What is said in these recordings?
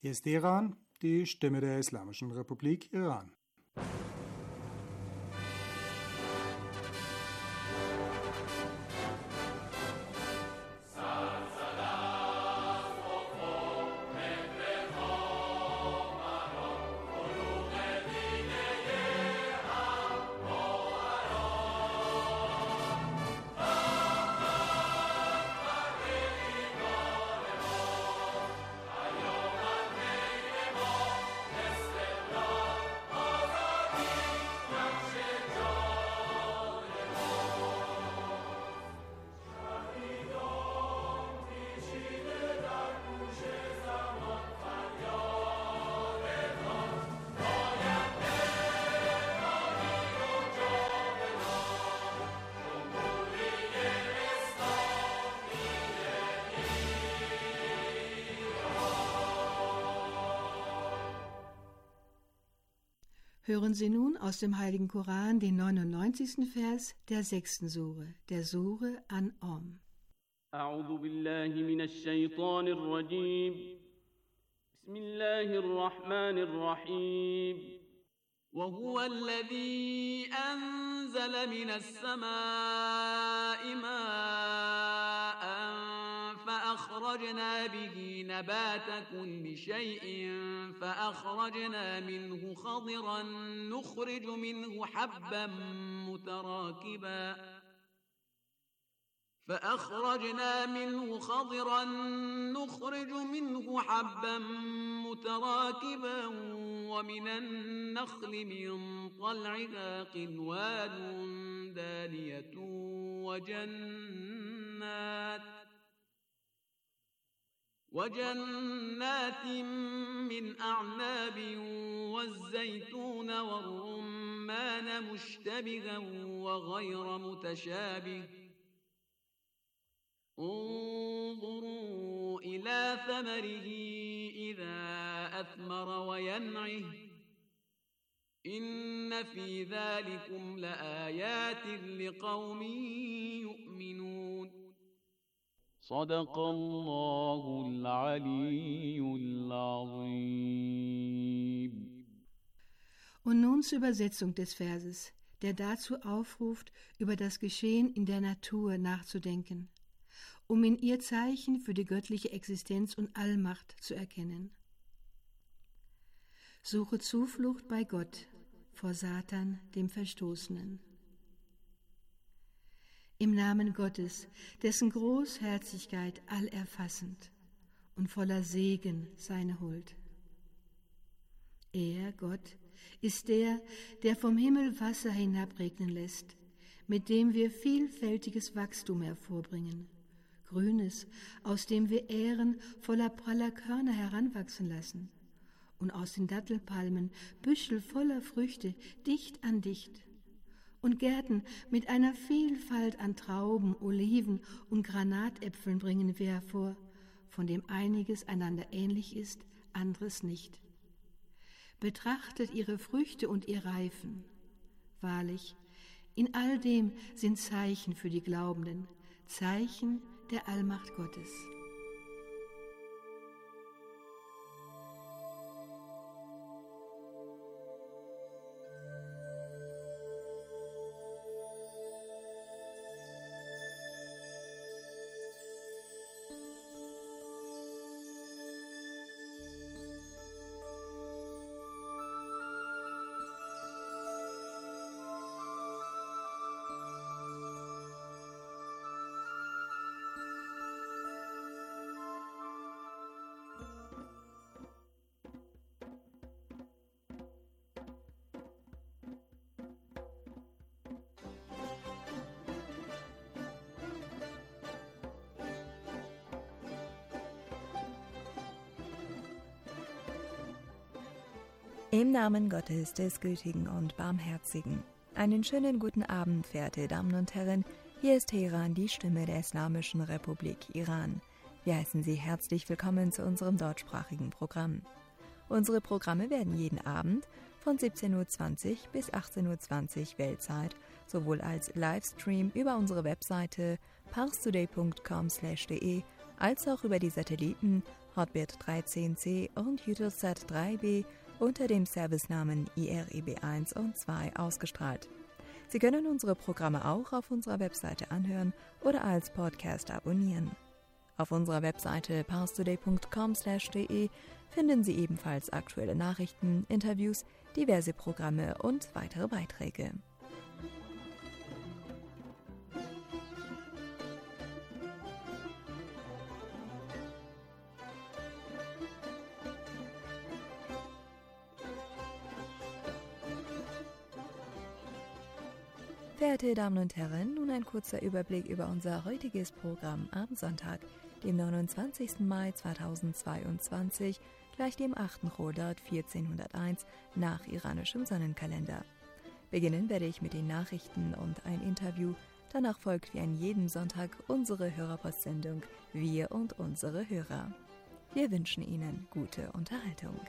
Hier ist Iran, die Stimme der Islamischen Republik Iran. Hören Sie nun aus dem Heiligen Koran den 99. Vers der 6. Sure, der Sure An'am. أعوذ بالله من الشيطان الرجيم بسم الله الرحمن الرحيم وهو الذي أنزل من السماء ماء فأخرجنا به نبات كل شيء فأخرجنا منه خضرا نخرج منه حبا متراكبا ومن النخل من طلعها قنوان دانية وجنات من أعناب والزيتون والرمان مشتبها وغير متشابه انظروا إلى ثمره إذا أثمر وينعه إن في ذلكم لآيات لقوم يؤمنون صدق الله العلي العظيم. Und nun zur Übersetzung des Verses, der dazu aufruft, über das Geschehen in der Natur nachzudenken, um in ihr Zeichen für die göttliche Existenz und Allmacht zu erkennen. Suche Zuflucht bei Gott vor Satan, dem Verstoßenen. Im Namen Gottes, dessen Großherzigkeit allerfassend und voller Segen seine Huld. Er, Gott, ist der, der vom Himmel Wasser hinabregnen lässt, mit dem wir vielfältiges Wachstum hervorbringen, Grünes, aus dem wir Ähren voller praller Körner heranwachsen lassen, und aus den Dattelpalmen Büschel voller Früchte dicht an dicht, und Gärten mit einer Vielfalt an Trauben, Oliven und Granatäpfeln bringen wir hervor, von dem einiges einander ähnlich ist, anderes nicht. Betrachtet ihre Früchte und ihr Reifen. Wahrlich, in all dem sind Zeichen für die Glaubenden, Zeichen der Allmacht Gottes. Im Namen Gottes, des Gütigen und Barmherzigen. Einen schönen guten Abend, verehrte Damen und Herren. Hier ist Teheran, die Stimme der Islamischen Republik Iran. Wir heißen Sie herzlich willkommen zu unserem deutschsprachigen Programm. Unsere Programme werden jeden Abend von 17:20 Uhr bis 18:20 Uhr Weltzeit sowohl als Livestream über unsere Webseite parstoday.com/de als auch über die Satelliten Hotbird 13C und Eutelsat 3B unter dem Servicenamen IRIB 1 und 2 ausgestrahlt. Sie können unsere Programme auch auf unserer Webseite anhören oder als Podcast abonnieren. Auf unserer Webseite parstoday.com/de finden Sie ebenfalls aktuelle Nachrichten, Interviews, diverse Programme und weitere Beiträge. Verehrte Damen und Herren, nun ein kurzer Überblick über unser heutiges Programm am Sonntag, dem 29. Mai 2022, gleich dem 8. Chodad 1401 nach iranischem Sonnenkalender. Beginnen werde ich mit den Nachrichten und ein Interview. Danach folgt wie an jedem Sonntag unsere Hörerpostsendung Wir und unsere Hörer. Wir wünschen Ihnen gute Unterhaltung.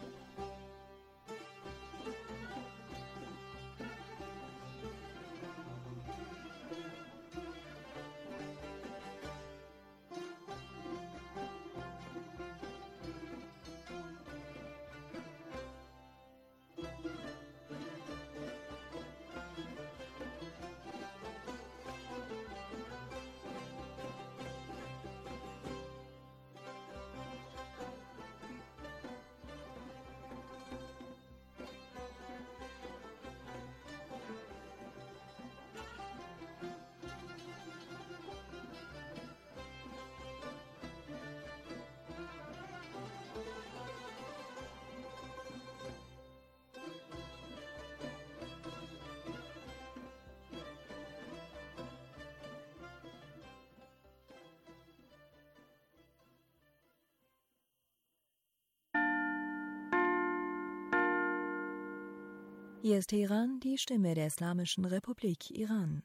Hier ist Teheran, die Stimme der Islamischen Republik Iran.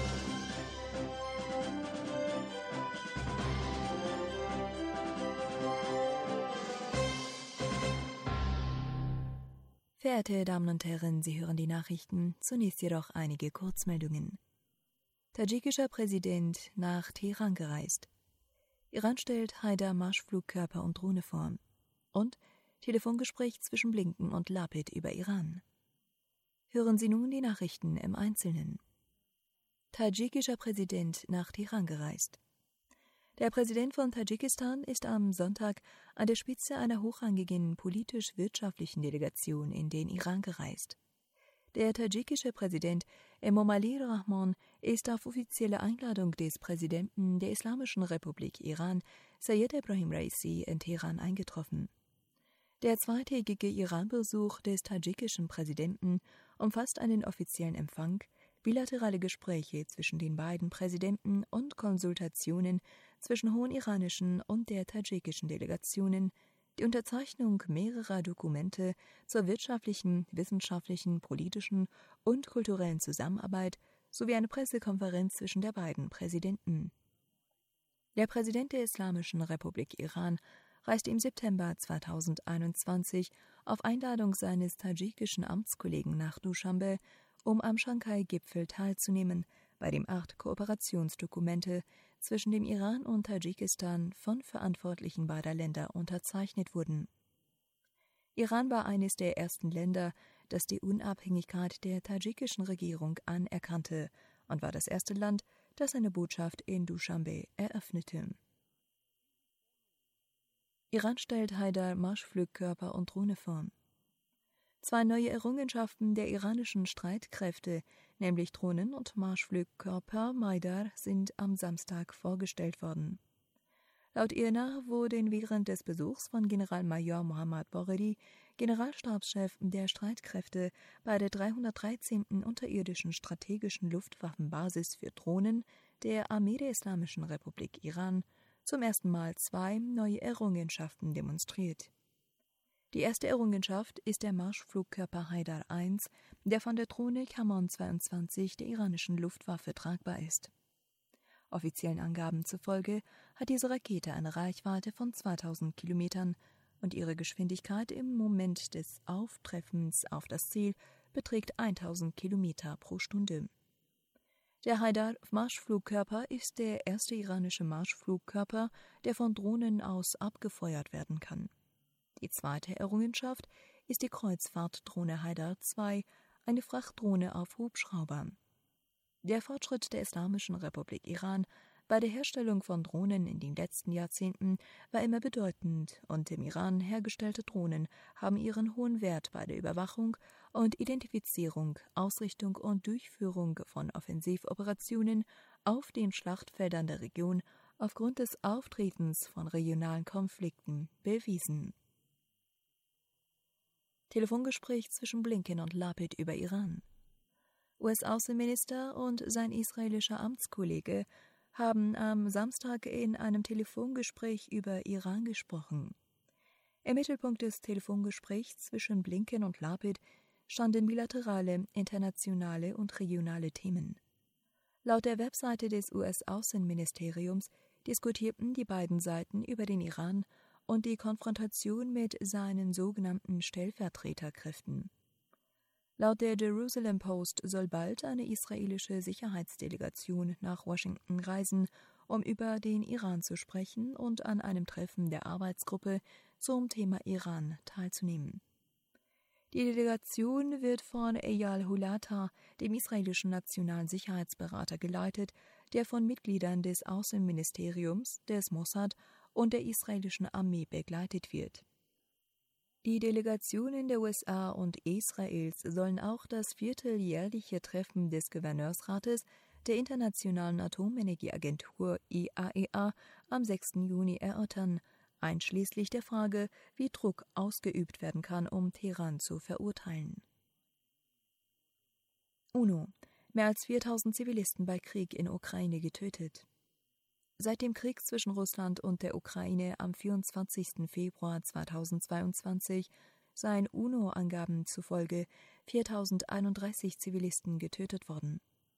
Verehrte Damen und Herren, Sie hören die Nachrichten, zunächst jedoch einige Kurzmeldungen. Tadschikischer Präsident nach Teheran gereist. Iran stellt Haidar-Marschflugkörper und Drohne vor. Und Telefongespräch zwischen Blinken und Lapid über Iran. Hören Sie nun die Nachrichten im Einzelnen. Tadschikischer Präsident nach Teheran gereist. Der Präsident von Tadschikistan ist am Sonntag an der Spitze einer hochrangigen politisch-wirtschaftlichen Delegation in den Iran gereist. Der tadschikische Präsident Emomali Rahmon ist auf offizielle Einladung des Präsidenten der Islamischen Republik Iran, Sayed Ebrahim Raisi, in Teheran eingetroffen. Der zweitägige Iran-Besuch des tadschikischen Präsidenten umfasst einen offiziellen Empfang, bilaterale Gespräche zwischen den beiden Präsidenten und Konsultationen zwischen hohen iranischen und der tadschikischen Delegationen, die Unterzeichnung mehrerer Dokumente zur wirtschaftlichen, wissenschaftlichen, politischen und kulturellen Zusammenarbeit sowie eine Pressekonferenz zwischen der beiden Präsidenten. Der Präsident der Islamischen Republik Iran reiste im September 2021 auf Einladung seines tadschikischen Amtskollegen nach Duschanbe, um am Schanghai-Gipfel teilzunehmen, bei dem 8 Kooperationsdokumente zwischen dem Iran und Tadschikistan von Verantwortlichen beider Länder unterzeichnet wurden. Iran war eines der ersten Länder, das die Unabhängigkeit der tadschikischen Regierung anerkannte und war das erste Land, das eine Botschaft in Duschanbe eröffnete. Iran stellt Haidar-Marschflugkörper und Drohne vor. 2 neue Errungenschaften der iranischen Streitkräfte, nämlich Drohnen und Marschflugkörper Haidar, sind am Samstag vorgestellt worden. Laut IRNA wurden während des Besuchs von Generalmajor Mohammad Bogheri, Generalstabschef der Streitkräfte, bei der 313. unterirdischen strategischen Luftwaffenbasis für Drohnen der Armee der Islamischen Republik Iran, zum ersten Mal 2 neue Errungenschaften demonstriert. Die erste Errungenschaft ist der Marschflugkörper Haidar 1, der von der Drohne Kamon 22 der iranischen Luftwaffe tragbar ist. Offiziellen Angaben zufolge hat diese Rakete eine Reichweite von 2000 Kilometern und ihre Geschwindigkeit im Moment des Auftreffens auf das Ziel beträgt 1000 Kilometer pro Stunde. Der Haidar-Marschflugkörper ist der erste iranische Marschflugkörper, der von Drohnen aus abgefeuert werden kann. Die zweite Errungenschaft ist die Kreuzfahrtdrohne Haidar 2, eine Frachtdrohne auf Hubschrauber. Der Fortschritt der Islamischen Republik Iran bei der Herstellung von Drohnen in den letzten Jahrzehnten war immer bedeutend, und im Iran hergestellte Drohnen haben ihren hohen Wert bei der Überwachung und Identifizierung, Ausrichtung und Durchführung von Offensivoperationen auf den Schlachtfeldern der Region aufgrund des Auftretens von regionalen Konflikten bewiesen. Telefongespräch zwischen Blinken und Lapid über Iran. US-Außenminister und sein israelischer Amtskollege haben am Samstag in einem Telefongespräch über Iran gesprochen. Im Mittelpunkt des Telefongesprächs zwischen Blinken und Lapid standen bilaterale, internationale und regionale Themen. Laut der Webseite des US-Außenministeriums diskutierten die beiden Seiten über den Iran und die Konfrontation mit seinen sogenannten Stellvertreterkräften. Laut der Jerusalem Post soll bald eine israelische Sicherheitsdelegation nach Washington reisen, um über den Iran zu sprechen und an einem Treffen der Arbeitsgruppe zum Thema Iran teilzunehmen. Die Delegation wird von Eyal Hulata, dem israelischen nationalen Sicherheitsberater, geleitet, der von Mitgliedern des Außenministeriums, des Mossad und der israelischen Armee begleitet wird. Die Delegationen der USA und Israels sollen auch das vierteljährliche Treffen des Gouverneursrates der Internationalen Atomenergieagentur IAEA am 6. Juni erörtern, einschließlich der Frage, wie Druck ausgeübt werden kann, um Teheran zu verurteilen. UNO: Mehr als 4000 Zivilisten bei Krieg in Ukraine getötet. Seit dem Krieg zwischen Russland und der Ukraine am 24. Februar 2022 seien UNO-Angaben zufolge 4031 Zivilisten getötet worden.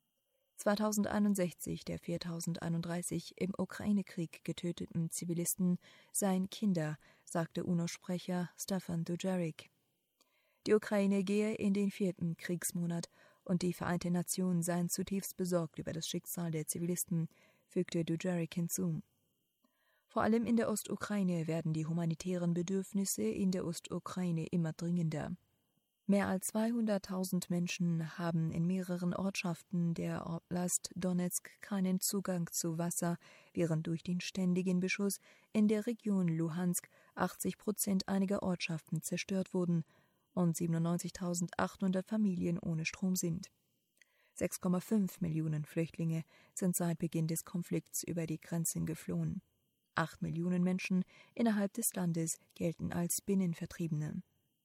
2061 der 4031 im Ukraine-Krieg getöteten Zivilisten seien Kinder, sagte UNO-Sprecher Stefan Dujarric. Die Ukraine gehe in den 4. Kriegsmonat und die Vereinten Nationen seien zutiefst besorgt über das Schicksal der Zivilisten, fügte Dujarric hinzu. Vor allem in der Ostukraine werden die humanitären Bedürfnisse in der Ostukraine immer dringender. Mehr als 200.000 Menschen haben in mehreren Ortschaften der Oblast Donezk keinen Zugang zu Wasser, während durch den ständigen Beschuss in der Region Luhansk 80% einiger Ortschaften zerstört wurden und 97.800 Familien ohne Strom sind. 6,5 Millionen Flüchtlinge sind seit Beginn des Konflikts über die Grenzen geflohen. 8 Millionen Menschen innerhalb des Landes gelten als Binnenvertriebene.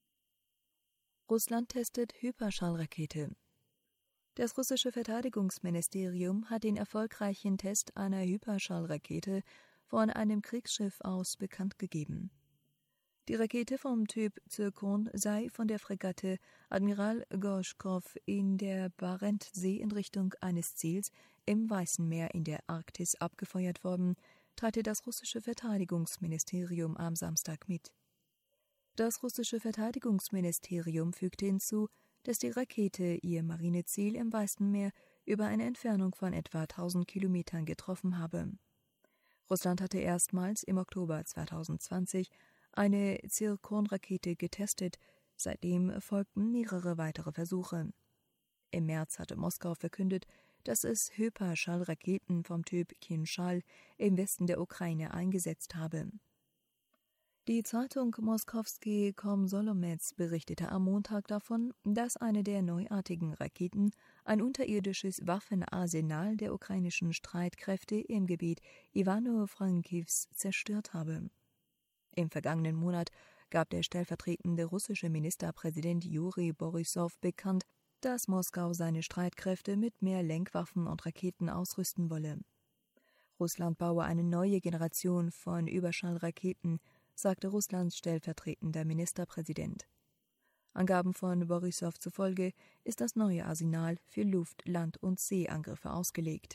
Russland testet Hyperschallrakete. Das russische Verteidigungsministerium hat den erfolgreichen Test einer Hyperschallrakete von einem Kriegsschiff aus bekannt gegeben. Die Rakete vom Typ Zirkon sei von der Fregatte Admiral Gorschkow in der Barentssee in Richtung eines Ziels im Weißen Meer in der Arktis abgefeuert worden, teilte das russische Verteidigungsministerium am Samstag mit. Das russische Verteidigungsministerium fügte hinzu, dass die Rakete ihr Marineziel im Weißen Meer über eine Entfernung von etwa 1000 Kilometern getroffen habe. Russland hatte erstmals im Oktober 2020 eine Zirkon-Rakete getestet, seitdem folgten mehrere weitere Versuche. Im März hatte Moskau verkündet, dass es Hyperschallraketen vom Typ Kinschall im Westen der Ukraine eingesetzt habe. Die Zeitung Moskowski Komsomolets berichtete am Montag davon, dass eine der neuartigen Raketen ein unterirdisches Waffenarsenal der ukrainischen Streitkräfte im Gebiet Ivano-Frankivs zerstört habe. Im vergangenen Monat gab der stellvertretende russische Ministerpräsident Juri Borissow bekannt, dass Moskau seine Streitkräfte mit mehr Lenkwaffen und Raketen ausrüsten wolle. Russland baue eine neue Generation von Überschallraketen, sagte Russlands stellvertretender Ministerpräsident. Angaben von Borissow zufolge ist das neue Arsenal für Luft-, Land- und Seeangriffe ausgelegt.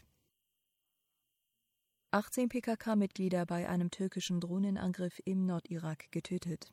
18 PKK-Mitglieder bei einem türkischen Drohnenangriff im Nordirak getötet.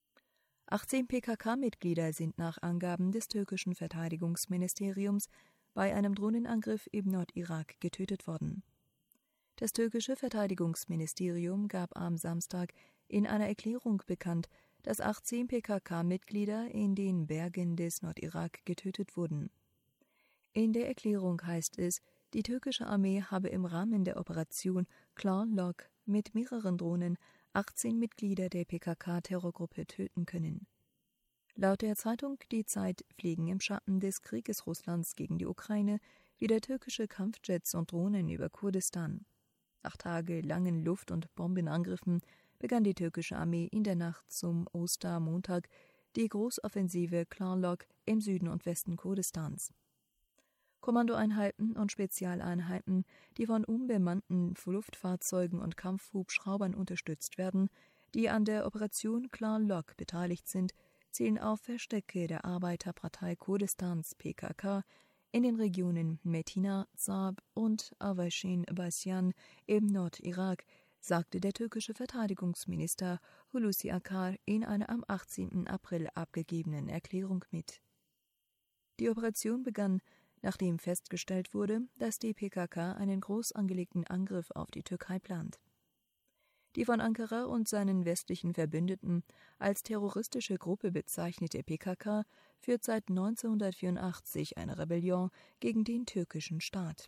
18 PKK-Mitglieder sind nach Angaben des türkischen Verteidigungsministeriums bei einem Drohnenangriff im Nordirak getötet worden. Das türkische Verteidigungsministerium gab am Samstag in einer Erklärung bekannt, dass 18 PKK-Mitglieder in den Bergen des Nordirak getötet wurden. In der Erklärung heißt es, die türkische Armee habe im Rahmen der Operation Claw-Lock mit mehreren Drohnen 18 Mitglieder der PKK-Terrorgruppe töten können. Laut der Zeitung Die Zeit fliegen im Schatten des Krieges Russlands gegen die Ukraine wieder türkische Kampfjets und Drohnen über Kurdistan. Nach tagelangen Luft- und Bombenangriffen begann die türkische Armee in der Nacht zum Ostermontag die Großoffensive Claw-Lock im Süden und Westen Kurdistans. Kommandoeinheiten und Spezialeinheiten, die von unbemannten Luftfahrzeugen und Kampfhubschraubern unterstützt werden, die an der Operation Claw-Lock beteiligt sind, zielen auf Verstecke der Arbeiterpartei Kurdistans PKK in den Regionen Metina, Saab und Avashin-Basjan im Nordirak, sagte der türkische Verteidigungsminister Hulusi Akar in einer am 18. April abgegebenen Erklärung mit. Die Operation begann, nachdem festgestellt wurde, dass die PKK einen groß angelegten Angriff auf die Türkei plant. Die von Ankara und seinen westlichen Verbündeten als terroristische Gruppe bezeichnete PKK führt seit 1984 eine Rebellion gegen den türkischen Staat.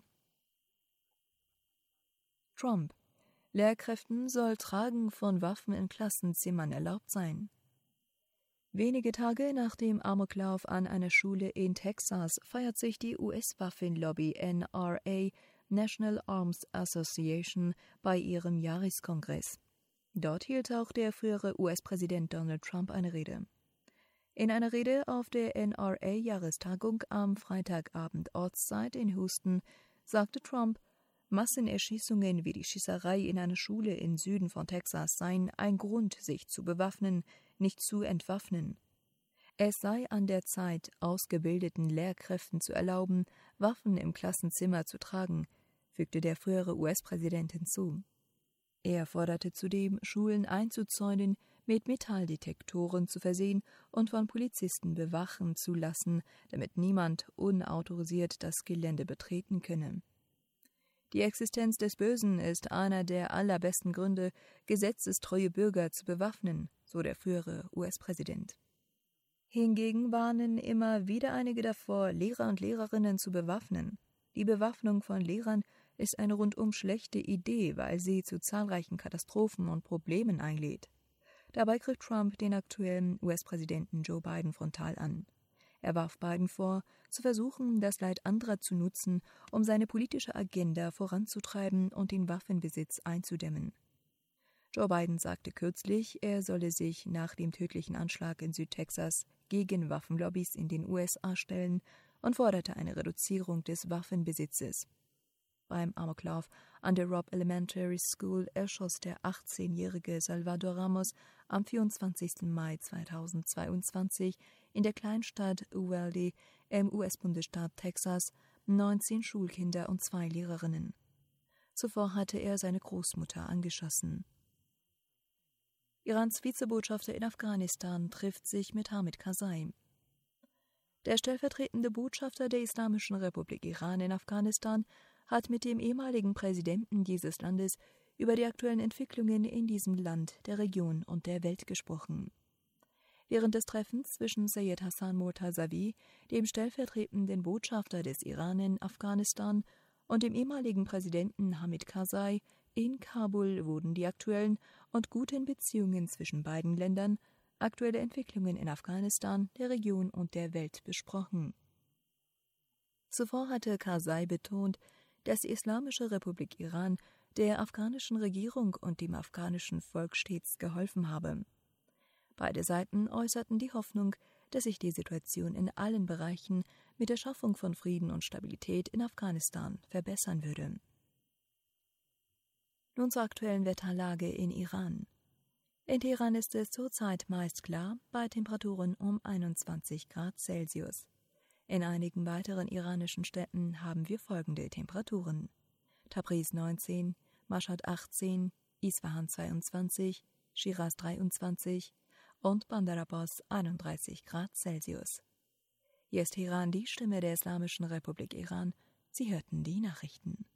Trump: Lehrkräften soll Tragen von Waffen in Klassenzimmern erlaubt sein. Wenige Tage nach dem Amoklauf an einer Schule in Texas feiert sich die US-Waffenlobby NRA, National Arms Association, bei ihrem Jahreskongress. Dort hielt auch der frühere US-Präsident Donald Trump eine Rede. In einer Rede auf der NRA-Jahrestagung am Freitagabend Ortszeit in Houston sagte Trump, Massenerschießungen wie die Schießerei in einer Schule im Süden von Texas seien ein Grund, sich zu bewaffnen, nicht zu entwaffnen. Es sei an der Zeit, ausgebildeten Lehrkräften zu erlauben, Waffen im Klassenzimmer zu tragen, fügte der frühere US-Präsident hinzu. Er forderte zudem, Schulen einzuzäunen, mit Metalldetektoren zu versehen und von Polizisten bewachen zu lassen, damit niemand unautorisiert das Gelände betreten könne. Die Existenz des Bösen ist einer der allerbesten Gründe, gesetzestreue Bürger zu bewaffnen, so der frühere US-Präsident. Hingegen warnen immer wieder einige davor, Lehrer und Lehrerinnen zu bewaffnen. Die Bewaffnung von Lehrern ist eine rundum schlechte Idee, weil sie zu zahlreichen Katastrophen und Problemen einlädt. Dabei griff Trump den aktuellen US-Präsidenten Joe Biden frontal an. Er warf Biden vor, zu versuchen, das Leid anderer zu nutzen, um seine politische Agenda voranzutreiben und den Waffenbesitz einzudämmen. Joe Biden sagte kürzlich, er solle sich nach dem tödlichen Anschlag in Südtexas gegen Waffenlobbys in den USA stellen und forderte eine Reduzierung des Waffenbesitzes. Beim Amoklauf an der Robb Elementary School erschoss der 18-jährige Salvador Ramos am 24. Mai 2022 in der Kleinstadt Uvalde im US-Bundesstaat Texas 19 Schulkinder und 2 Lehrerinnen. Zuvor hatte er seine Großmutter angeschossen. Irans Vizebotschafter in Afghanistan trifft sich mit Hamid Karzai. Der stellvertretende Botschafter der Islamischen Republik Iran in Afghanistan hat mit dem ehemaligen Präsidenten dieses Landes über die aktuellen Entwicklungen in diesem Land, der Region und der Welt gesprochen. Während des Treffens zwischen Sayed Hassan Murtazawi, dem stellvertretenden Botschafter des Iran in Afghanistan, und dem ehemaligen Präsidenten Hamid Karzai in Kabul wurden die aktuellen und guten Beziehungen zwischen beiden Ländern, aktuelle Entwicklungen in Afghanistan, der Region und der Welt besprochen. Zuvor hatte Karzai betont, dass die Islamische Republik Iran der afghanischen Regierung und dem afghanischen Volk stets geholfen habe. Beide Seiten äußerten die Hoffnung, dass sich die Situation in allen Bereichen mit der Schaffung von Frieden und Stabilität in Afghanistan verbessern würde. Nun zur aktuellen Wetterlage in Iran. In Teheran ist es zurzeit meist klar, bei Temperaturen um 21 Grad Celsius. In einigen weiteren iranischen Städten haben wir folgende Temperaturen: Tabriz 19, Mashhad 18, Isfahan 22, Schiraz 23 und Bandar Abbas 31 Grad Celsius. Hier ist Teheran, die Stimme der Islamischen Republik Iran. Sie hörten die Nachrichten.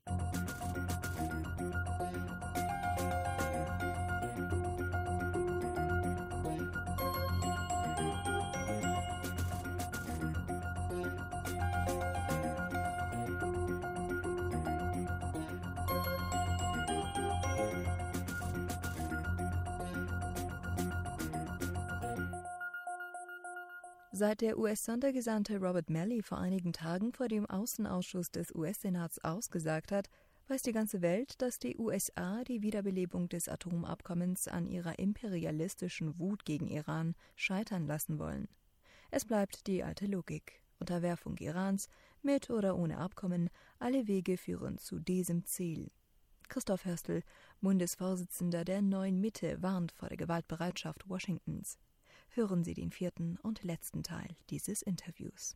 Seit der US-Sondergesandte Robert Malley vor einigen Tagen vor dem Außenausschuss des US-Senats ausgesagt hat, weiß die ganze Welt, dass die USA die Wiederbelebung des Atomabkommens an ihrer imperialistischen Wut gegen Iran scheitern lassen wollen. Es bleibt die alte Logik. Unterwerfung Irans, mit oder ohne Abkommen, alle Wege führen zu diesem Ziel. Christoph Hörstel, Bundesvorsitzender der Neuen Mitte, warnt vor der Gewaltbereitschaft Washingtons. Hören Sie den 4. und letzten Teil dieses Interviews.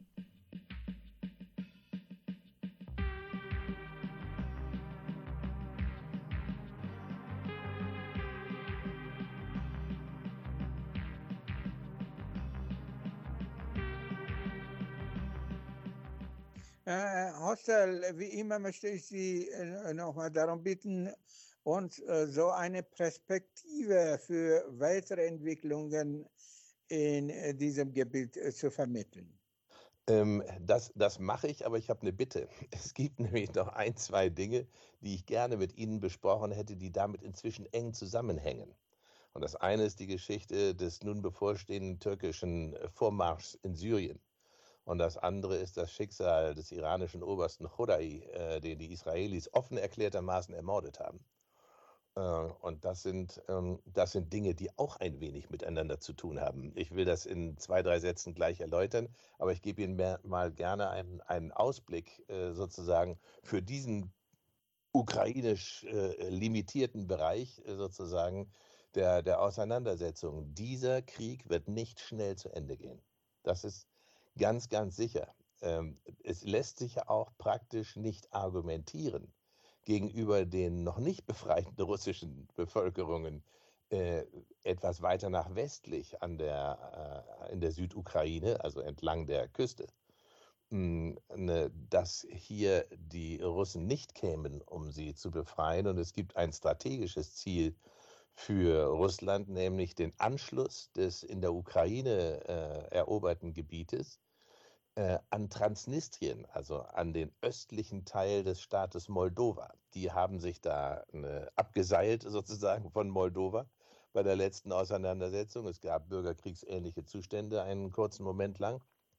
Hostel, wie immer möchte ich Sie nochmal darum bitten, uns so eine Perspektive für weitere Entwicklungen in diesem Gebiet zu vermitteln. Das mache ich, aber ich habe eine Bitte. Es gibt nämlich noch ein, zwei Dinge, die ich gerne mit Ihnen besprochen hätte, die damit inzwischen eng zusammenhängen. Und das eine ist die Geschichte des nun bevorstehenden türkischen Vormarschs in Syrien. Und das andere ist das Schicksal des iranischen Obersten Chodai, den die Israelis offen erklärtermaßen ermordet haben. Und das sind Dinge, die auch ein wenig miteinander zu tun haben. Ich will das in 2, 3 Sätzen gleich erläutern, aber ich gebe Ihnen mal gerne einen Ausblick sozusagen für diesen ukrainisch limitierten Bereich sozusagen der Auseinandersetzung. Dieser Krieg wird nicht schnell zu Ende gehen. Das ist ganz, ganz sicher. Es lässt sich ja auch praktisch nicht argumentieren gegenüber den noch nicht befreiten russischen Bevölkerungen etwas weiter nach westlich in der Südukraine, also entlang der Küste, dass hier die Russen nicht kämen, um sie zu befreien. Und es gibt ein strategisches Ziel für Russland, nämlich den Anschluss des in der Ukraine eroberten Gebietes an Transnistrien, also an den östlichen Teil des Staates Moldova. Die haben sich da abgeseilt sozusagen von Moldova bei der letzten Auseinandersetzung. Es gab bürgerkriegsähnliche Zustände einen kurzen Moment lang.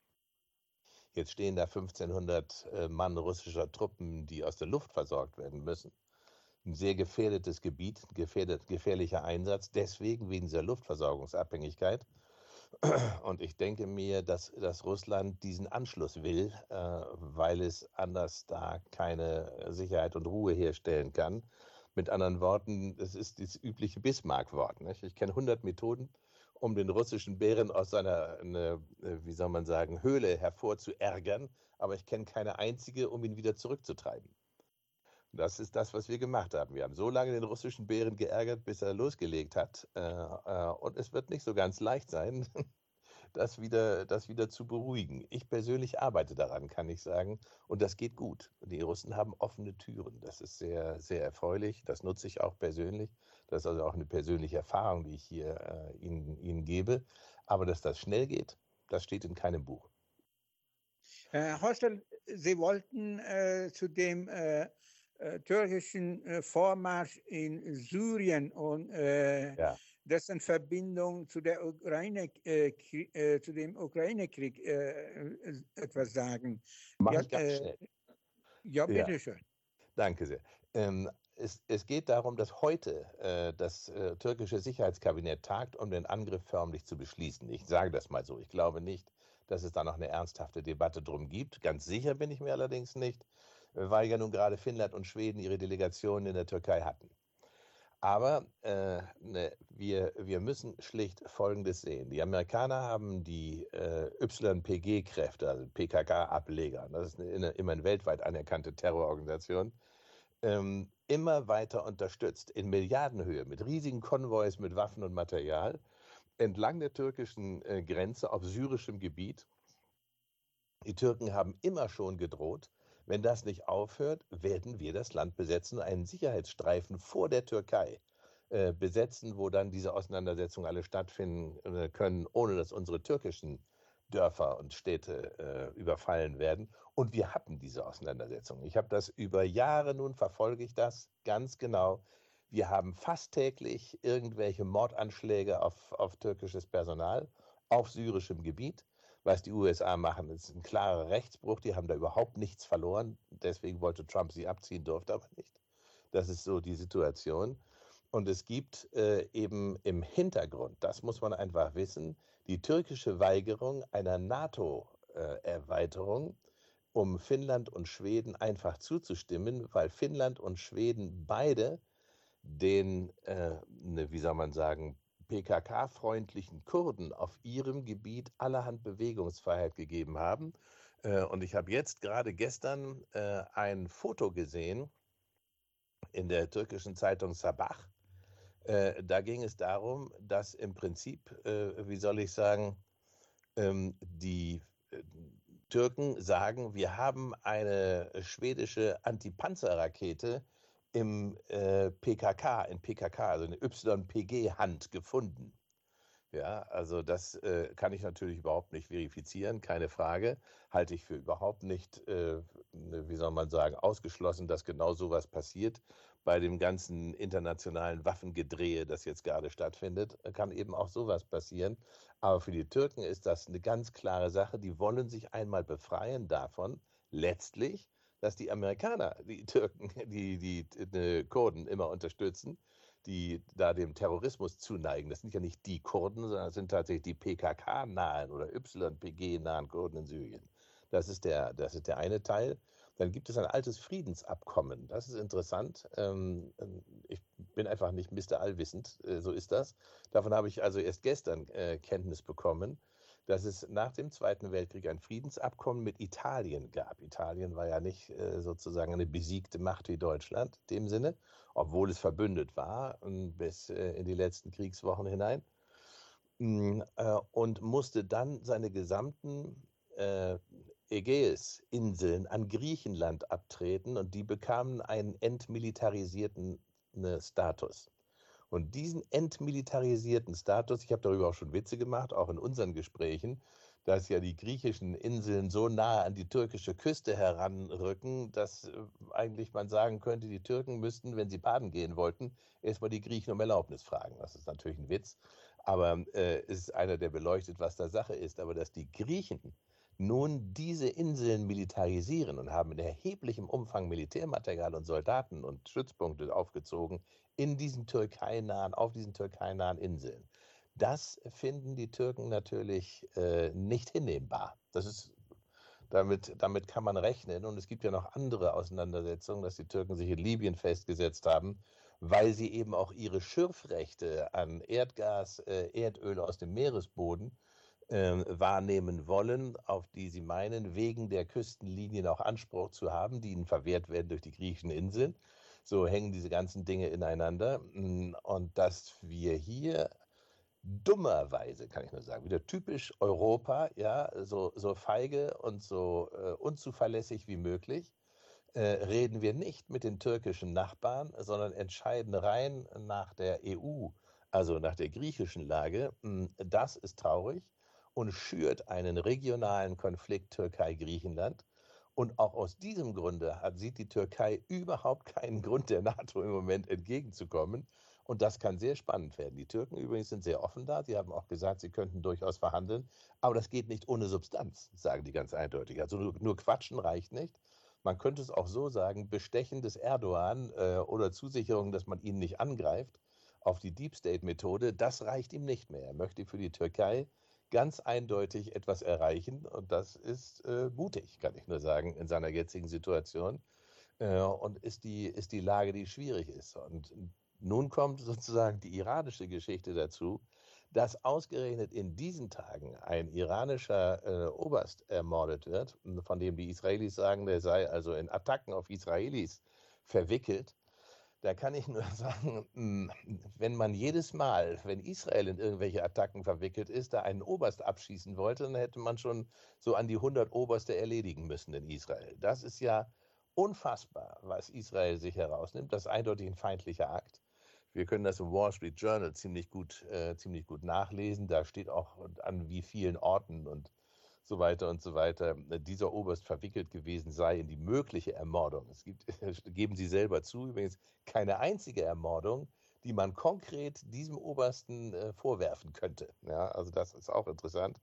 Jetzt stehen da 1500 Mann russischer Truppen, die aus der Luft versorgt werden müssen. Ein sehr gefährdetes Gebiet, gefährlicher Einsatz, deswegen wegen dieser Luftversorgungsabhängigkeit. Und ich denke mir, dass Russland diesen Anschluss will, weil es anders da keine Sicherheit und Ruhe herstellen kann. Mit anderen Worten, es ist das übliche Bismarck-Wort. Nicht? Ich kenne 100 Methoden, um den russischen Bären aus seiner, wie soll man sagen, Höhle hervorzuärgern, aber ich kenne keine einzige, um ihn wieder zurückzutreiben. Das ist das, was wir gemacht haben. Wir haben so lange den russischen Bären geärgert, bis er losgelegt hat. Und es wird nicht so ganz leicht sein, das wieder zu beruhigen. Ich persönlich arbeite daran, kann ich sagen. Und das geht gut. Die Russen haben offene Türen. Das ist sehr, sehr erfreulich. Das nutze ich auch persönlich. Das ist also auch eine persönliche Erfahrung, die ich hier Ihnen gebe. Aber dass das schnell geht, das steht in keinem Buch. Herr Hostel, Sie wollten zu dem türkischen Vormarsch in Syrien und dessen Verbindung zu der zu dem Ukraine-Krieg etwas sagen. Mach ich ganz schnell. Ja, bitteschön. Danke sehr. Es geht darum, dass heute das türkische Sicherheitskabinett tagt, um den Angriff förmlich zu beschließen. Ich sage das mal so. Ich glaube nicht, dass es da noch eine ernsthafte Debatte drum gibt. Ganz sicher bin ich mir allerdings nicht, weil ja nun gerade Finnland und Schweden ihre Delegationen in der Türkei hatten. Aber wir müssen schlicht Folgendes sehen. Die Amerikaner haben die YPG-Kräfte, also PKK-Ableger, das ist immerhin weltweit anerkannte Terrororganisation, immer weiter unterstützt, in Milliardenhöhe, mit riesigen Konvois, mit Waffen und Material, entlang der türkischen Grenze auf syrischem Gebiet, Die Türken haben immer schon gedroht, wenn das nicht aufhört, werden wir das Land besetzen, einen Sicherheitsstreifen vor der Türkei besetzen, wo dann diese Auseinandersetzungen alle stattfinden können, ohne dass unsere türkischen Dörfer und Städte überfallen werden. Und wir hatten diese Auseinandersetzung. Ich habe das über Jahre nun, verfolge ich das ganz genau. Wir haben fast täglich irgendwelche Mordanschläge auf türkisches Personal, auf syrischem Gebiet. Was die USA machen, ist ein klarer Rechtsbruch. Die haben da überhaupt nichts verloren. Deswegen wollte Trump sie abziehen, durfte aber nicht. Das ist so die Situation. Und es gibt eben im Hintergrund, das muss man einfach wissen, die türkische Weigerung einer NATO-Erweiterung, um Finnland und Schweden einfach zuzustimmen, weil Finnland und Schweden beide den, wie soll man sagen, PKK-freundlichen Kurden auf ihrem Gebiet allerhand Bewegungsfreiheit gegeben haben. Und ich habe jetzt gerade gestern ein Foto gesehen in der türkischen Zeitung Sabah. Da ging es darum, dass im Prinzip, wie soll ich sagen, die Türken sagen, wir haben eine schwedische Antipanzerrakete in PKK, also eine YPG-Hand gefunden. Ja, also das kann ich natürlich überhaupt nicht verifizieren, keine Frage. Halte ich für überhaupt nicht, wie soll man sagen, ausgeschlossen, dass genau sowas passiert. Bei dem ganzen internationalen Waffengedrehe, das jetzt gerade stattfindet, kann eben auch sowas passieren. Aber für die Türken ist das eine ganz klare Sache. Die wollen sich einmal befreien davon, letztlich, dass die Amerikaner, die Türken, die Kurden immer unterstützen, die da dem Terrorismus zuneigen. Das sind ja nicht die Kurden, sondern das sind tatsächlich die PKK-nahen oder YPG-nahen Kurden in Syrien. Das ist der eine Teil. Dann gibt es ein altes Friedensabkommen. Das ist interessant. Ich bin einfach nicht Mr. Allwissend, so ist das. Davon habe ich also erst gestern Kenntnis bekommen, dass es nach dem Zweiten Weltkrieg ein Friedensabkommen mit Italien gab. Italien war ja nicht sozusagen eine besiegte Macht wie Deutschland in dem Sinne, obwohl es verbündet war bis in die letzten Kriegswochen hinein, und musste dann seine gesamten Ägäisinseln an Griechenland abtreten, und die bekamen einen entmilitarisierten Status. Und diesen entmilitarisierten Status, ich habe darüber auch schon Witze gemacht, auch in unseren Gesprächen, dass ja die griechischen Inseln so nahe an die türkische Küste heranrücken, dass eigentlich man sagen könnte, die Türken müssten, wenn sie baden gehen wollten, erstmal die Griechen um Erlaubnis fragen. Das ist natürlich ein Witz, aber es ist einer, der beleuchtet, was da Sache ist. Aber dass die Griechen nun diese Inseln militarisieren und haben in erheblichem Umfang Militärmaterial und Soldaten und Stützpunkte aufgezogen auf diesen türkeinahen Inseln. Das finden die Türken natürlich nicht hinnehmbar. Damit kann man rechnen. Und es gibt ja noch andere Auseinandersetzungen, dass die Türken sich in Libyen festgesetzt haben, weil sie eben auch ihre Schürfrechte an Erdgas, Erdöl aus dem Meeresboden wahrnehmen wollen, auf die sie meinen, wegen der Küstenlinien auch Anspruch zu haben, die ihnen verwehrt werden durch die griechischen Inseln. So hängen diese ganzen Dinge ineinander. Und dass wir hier dummerweise, kann ich nur sagen, wieder typisch Europa, ja, so feige und so unzuverlässig wie möglich, reden wir nicht mit den türkischen Nachbarn, sondern entscheiden rein nach der EU, also nach der griechischen Lage. Das ist traurig und schürt einen regionalen Konflikt Türkei-Griechenland. Und auch aus diesem Grunde sieht die Türkei überhaupt keinen Grund, der NATO im Moment entgegenzukommen. Und das kann sehr spannend werden. Die Türken übrigens sind sehr offen da. Sie haben auch gesagt, sie könnten durchaus verhandeln. Aber das geht nicht ohne Substanz, sagen die ganz eindeutig. Also nur quatschen reicht nicht. Man könnte es auch so sagen, Bestechen des Erdogan oder Zusicherung, dass man ihn nicht angreift, auf die Deep State-Methode, das reicht ihm nicht mehr. Er möchte für die Türkei ganz eindeutig etwas erreichen, und das ist mutig, kann ich nur sagen, in seiner jetzigen Situation, und ist die Lage, die schwierig ist. Und nun kommt sozusagen die iranische Geschichte dazu, dass ausgerechnet in diesen Tagen ein iranischer Oberst ermordet wird, von dem die Israelis sagen, der sei also in Attacken auf Israelis verwickelt. Da kann ich nur sagen, wenn man jedes Mal, wenn Israel in irgendwelche Attacken verwickelt ist, da einen Oberst abschießen wollte, dann hätte man schon so an die 100 Oberste erledigen müssen in Israel. Das ist ja unfassbar, was Israel sich herausnimmt. Das ist eindeutig ein feindlicher Akt. Wir können das im Wall Street Journal ziemlich gut nachlesen. Da steht auch an wie vielen Orten und so weiter und so weiter dieser Oberst verwickelt gewesen sei in die mögliche Ermordung. Es gibt, geben Sie selber zu, übrigens keine einzige Ermordung, die man konkret diesem Obersten vorwerfen könnte. Ja, also das ist auch interessant.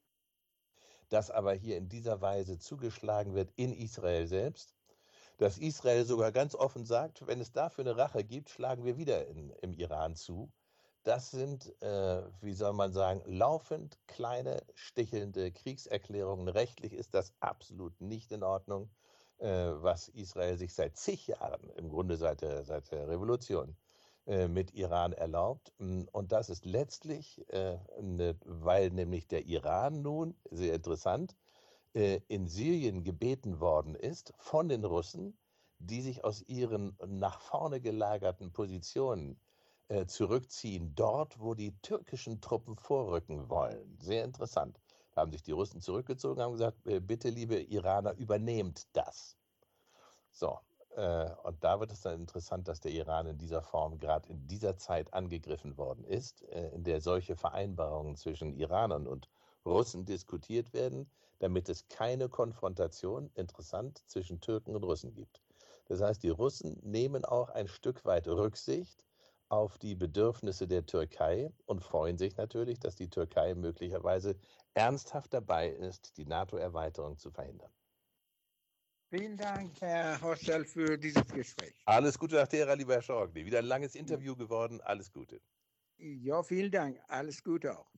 Dass aber hier in dieser Weise zugeschlagen wird in Israel selbst, dass Israel sogar ganz offen sagt, wenn es dafür eine Rache gibt, schlagen wir wieder im Iran zu. Das sind, wie soll man sagen, laufend kleine, stichelnde Kriegserklärungen. Rechtlich ist das absolut nicht in Ordnung, was Israel sich seit zig Jahren, im Grunde seit der Revolution, mit Iran erlaubt. Und das ist letztlich, weil nämlich der Iran nun, sehr interessant, in Syrien gebeten worden ist von den Russen, die sich aus ihren nach vorne gelagerten Positionen zurückziehen, dort, wo die türkischen Truppen vorrücken wollen. Sehr interessant. Da haben sich die Russen zurückgezogen, haben gesagt, bitte, liebe Iraner, übernehmt das. So, und da wird es dann interessant, dass der Iran in dieser Form gerade in dieser Zeit angegriffen worden ist, in der solche Vereinbarungen zwischen Iranern und Russen diskutiert werden, damit es keine Konfrontation, interessant, zwischen Türken und Russen gibt. Das heißt, die Russen nehmen auch ein Stück weit Rücksicht auf die Bedürfnisse der Türkei und freuen sich natürlich, dass die Türkei möglicherweise ernsthaft dabei ist, die NATO-Erweiterung zu verhindern. Vielen Dank, Herr Hostel, für dieses Gespräch. Alles Gute nach Teheran, lieber Herr Schorgli. Wieder ein langes Interview geworden. Alles Gute. Ja, vielen Dank. Alles Gute auch.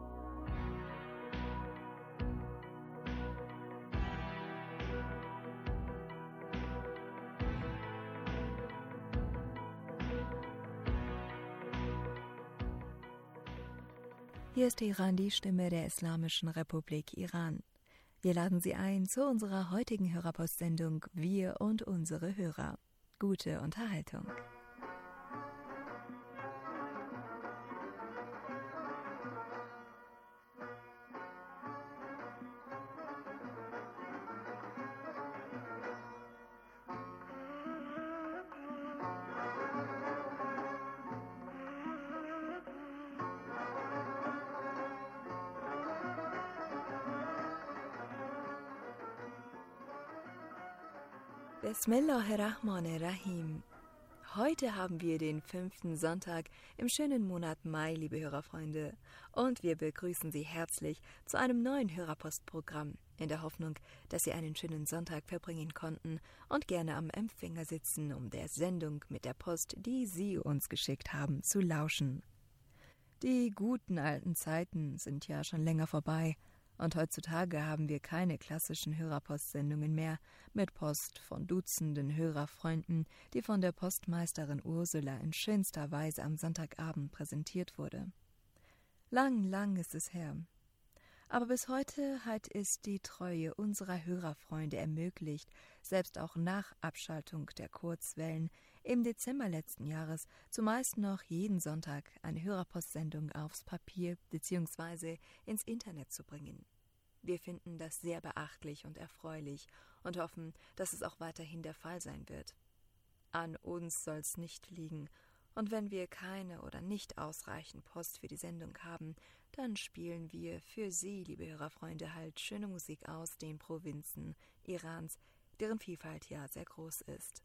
Hier ist Teheran, die Stimme der Islamischen Republik Iran. Wir laden Sie ein zu unserer heutigen Hörerpostsendung Wir und unsere Hörer. Gute Unterhaltung. Bismillahirrahmanirrahim. Heute haben wir den 5. Sonntag im schönen Monat Mai, liebe Hörerfreunde, und wir begrüßen Sie herzlich zu einem neuen Hörerpostprogramm, in der Hoffnung, dass Sie einen schönen Sonntag verbringen konnten und gerne am Empfänger sitzen, um der Sendung mit der Post, die Sie uns geschickt haben, zu lauschen. Die guten alten Zeiten sind ja schon länger vorbei. Und heutzutage haben wir keine klassischen Hörerpostsendungen mehr mit Post von Dutzenden Hörerfreunden, die von der Postmeisterin Ursula in schönster Weise am Sonntagabend präsentiert wurde. Lang ist es her. Aber bis heute hat es die Treue unserer Hörerfreunde ermöglicht, selbst auch nach Abschaltung der Kurzwellen im Dezember letzten Jahres zumeist noch jeden Sonntag eine Hörerpostsendung aufs Papier bzw. ins Internet zu bringen. Wir finden das sehr beachtlich und erfreulich und hoffen, dass es auch weiterhin der Fall sein wird. An uns soll's nicht liegen, und wenn wir keine oder nicht ausreichend Post für die Sendung haben, dann spielen wir für Sie, liebe Hörerfreunde, halt schöne Musik aus den Provinzen Irans, deren Vielfalt ja sehr groß ist.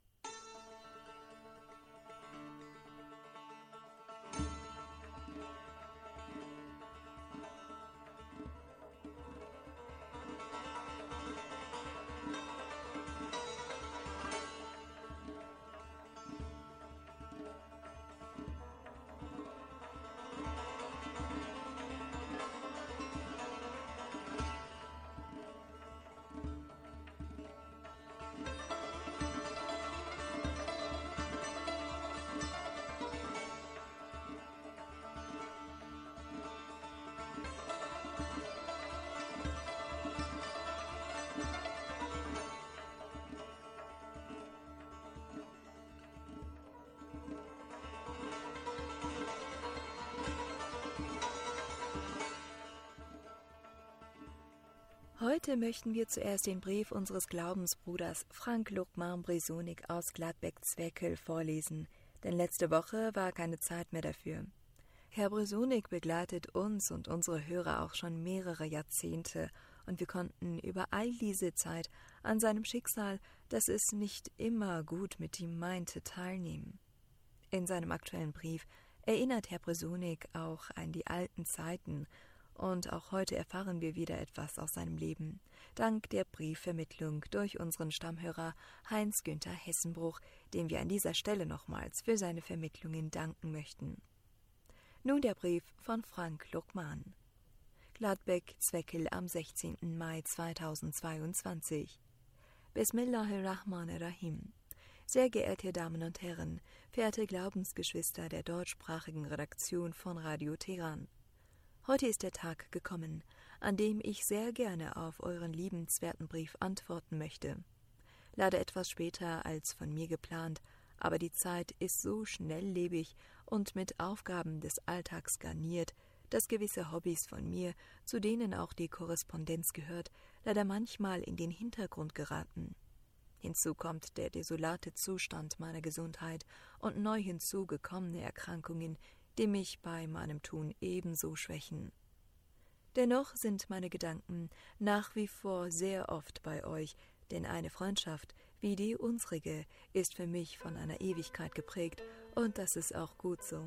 Heute möchten wir zuerst den Brief unseres Glaubensbruders Frank Lokman Bresonik aus Gladbeck-Zweckel vorlesen, denn letzte Woche war keine Zeit mehr dafür. Herr Bresonik begleitet uns und unsere Hörer auch schon mehrere Jahrzehnte und wir konnten über all diese Zeit an seinem Schicksal, das es nicht immer gut mit ihm meinte, teilnehmen. In seinem aktuellen Brief erinnert Herr Bresonik auch an die alten Zeiten und auch heute erfahren wir wieder etwas aus seinem Leben, dank der Briefvermittlung durch unseren Stammhörer Heinz-Günther Hessenbruch, dem wir an dieser Stelle nochmals für seine Vermittlungen danken möchten. Nun der Brief von Frank Lokman. Gladbeck-Zweckel am 16. Mai 2022. Bismillahirrahmanirrahim. Sehr geehrte Damen und Herren, verehrte Glaubensgeschwister der deutschsprachigen Redaktion von Radio Teheran. Heute ist der Tag gekommen, an dem ich sehr gerne auf euren liebenswerten Brief antworten möchte. Leider etwas später als von mir geplant, aber die Zeit ist so schnelllebig und mit Aufgaben des Alltags garniert, dass gewisse Hobbys von mir, zu denen auch die Korrespondenz gehört, leider manchmal in den Hintergrund geraten. Hinzu kommt der desolate Zustand meiner Gesundheit und neu hinzugekommene Erkrankungen, die mich bei meinem Tun ebenso schwächen. Dennoch sind meine Gedanken nach wie vor sehr oft bei euch, denn eine Freundschaft wie die unsrige ist für mich von einer Ewigkeit geprägt und das ist auch gut so.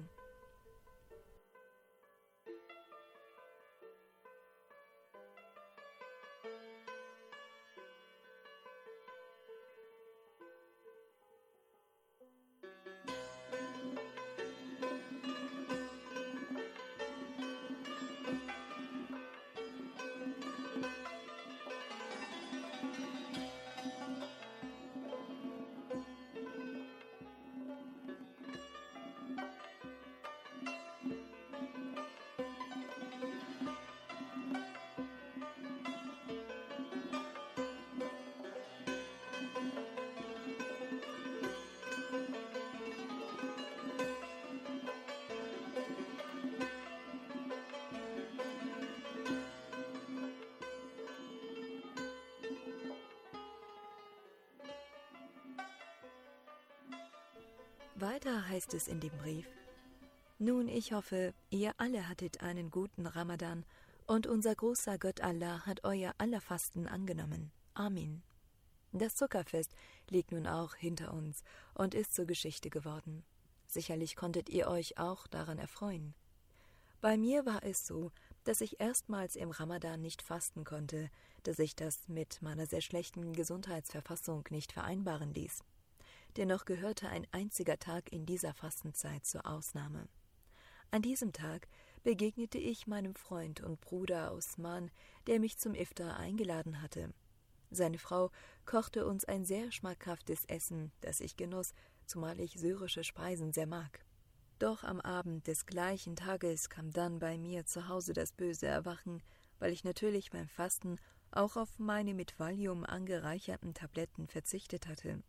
Weiter heißt es in dem Brief: Nun, ich hoffe, ihr alle hattet einen guten Ramadan und unser großer Gott Allah hat euer aller Fasten angenommen. Amen. Das Zuckerfest liegt nun auch hinter uns und ist zur Geschichte geworden. Sicherlich konntet ihr euch auch daran erfreuen. Bei mir war es so, dass ich erstmals im Ramadan nicht fasten konnte, dass sich das mit meiner sehr schlechten Gesundheitsverfassung nicht vereinbaren ließ. Dennoch gehörte ein einziger Tag in dieser Fastenzeit zur Ausnahme. An diesem Tag begegnete ich meinem Freund und Bruder Osman, der mich zum Iftar eingeladen hatte. Seine Frau kochte uns ein sehr schmackhaftes Essen, das ich genoss, zumal ich syrische Speisen sehr mag. Doch am Abend des gleichen Tages kam dann bei mir zu Hause das böse Erwachen, weil ich natürlich beim Fasten auch auf meine mit Valium angereicherten Tabletten verzichtet hatte.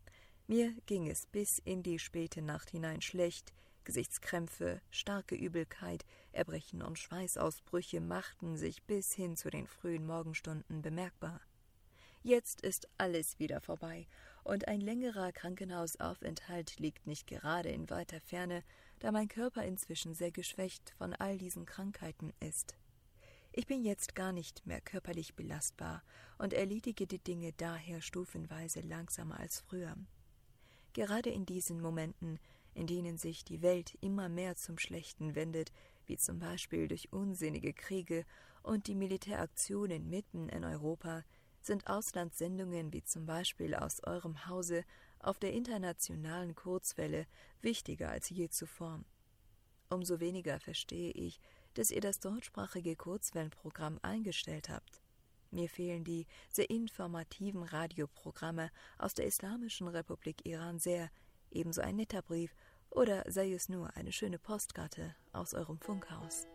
Mir ging es bis in die späte Nacht hinein schlecht, Gesichtskrämpfe, starke Übelkeit, Erbrechen und Schweißausbrüche machten sich bis hin zu den frühen Morgenstunden bemerkbar. Jetzt ist alles wieder vorbei, und ein längerer Krankenhausaufenthalt liegt nicht gerade in weiter Ferne, da mein Körper inzwischen sehr geschwächt von all diesen Krankheiten ist. Ich bin jetzt gar nicht mehr körperlich belastbar und erledige die Dinge daher stufenweise langsamer als früher. Gerade in diesen Momenten, in denen sich die Welt immer mehr zum Schlechten wendet, wie zum Beispiel durch unsinnige Kriege und die Militäraktionen mitten in Europa, sind Auslandssendungen wie zum Beispiel aus eurem Hause auf der internationalen Kurzwelle wichtiger als je zuvor. Umso weniger verstehe ich, dass ihr das deutschsprachige Kurzwellenprogramm eingestellt habt. Mir fehlen die sehr informativen Radioprogramme aus der Islamischen Republik Iran sehr, ebenso ein netter Brief oder sei es nur eine schöne Postkarte aus eurem Funkhaus.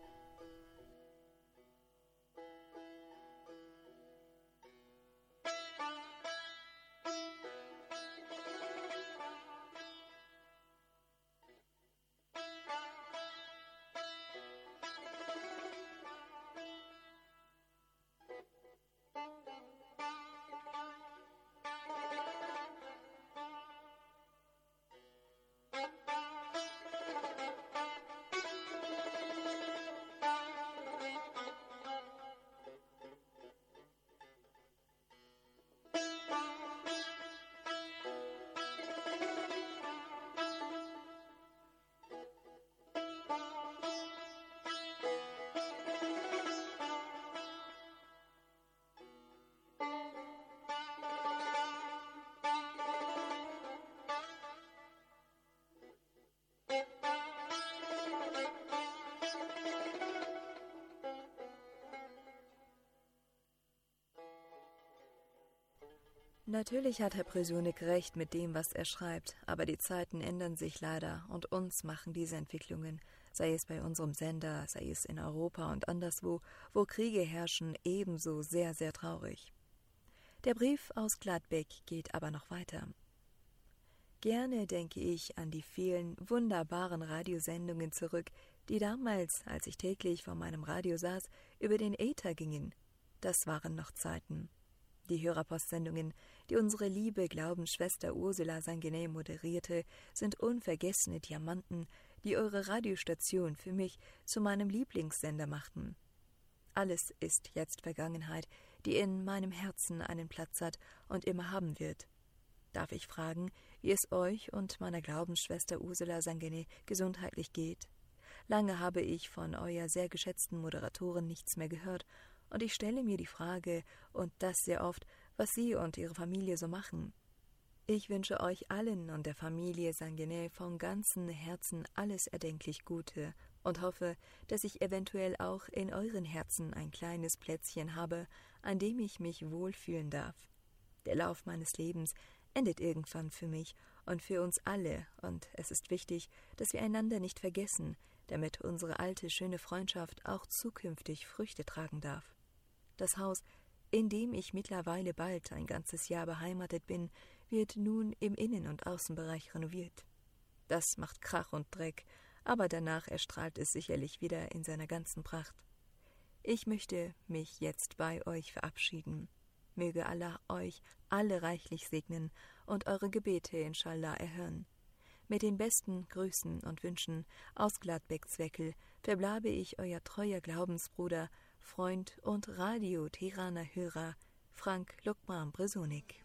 Natürlich hat Herr Przewonik recht mit dem, was er schreibt, aber die Zeiten ändern sich leider und uns machen diese Entwicklungen, sei es bei unserem Sender, sei es in Europa und anderswo, wo Kriege herrschen, ebenso sehr, sehr traurig. Der Brief aus Gladbeck geht aber noch weiter. Gerne denke ich an die vielen wunderbaren Radiosendungen zurück, die damals, als ich täglich vor meinem Radio saß, über den Äther gingen. Das waren noch Zeiten. Die Hörerpostsendungen, die unsere liebe Glaubensschwester Ursula Sangenay moderierte, sind unvergessene Diamanten, die eure Radiostation für mich zu meinem Lieblingssender machten. Alles ist jetzt Vergangenheit, die in meinem Herzen einen Platz hat und immer haben wird. Darf ich fragen, wie es euch und meiner Glaubensschwester Ursula Sangenay gesundheitlich geht? Lange habe ich von euer sehr geschätzten Moderatoren nichts mehr gehört, und ich stelle mir die Frage, und das sehr oft, was Sie und Ihre Familie so machen. Ich wünsche euch allen und der Familie Sangenay von ganzem Herzen alles erdenklich Gute und hoffe, dass ich eventuell auch in euren Herzen ein kleines Plätzchen habe, an dem ich mich wohlfühlen darf. Der Lauf meines Lebens endet irgendwann für mich und für uns alle, und es ist wichtig, dass wir einander nicht vergessen, damit unsere alte, schöne Freundschaft auch zukünftig Früchte tragen darf. Das Haus, in dem ich mittlerweile bald ein ganzes Jahr beheimatet bin, wird nun im Innen- und Außenbereich renoviert. Das macht Krach und Dreck, aber danach erstrahlt es sicherlich wieder in seiner ganzen Pracht. Ich möchte mich jetzt bei euch verabschieden. Möge Allah euch alle reichlich segnen und eure Gebete inshallah erhören. Mit den besten Grüßen und Wünschen aus Gladbeck-Zweckel verbleibe ich euer treuer Glaubensbruder, Freund und Radio-Teheraner Hörer Frank Lukman Przewonik.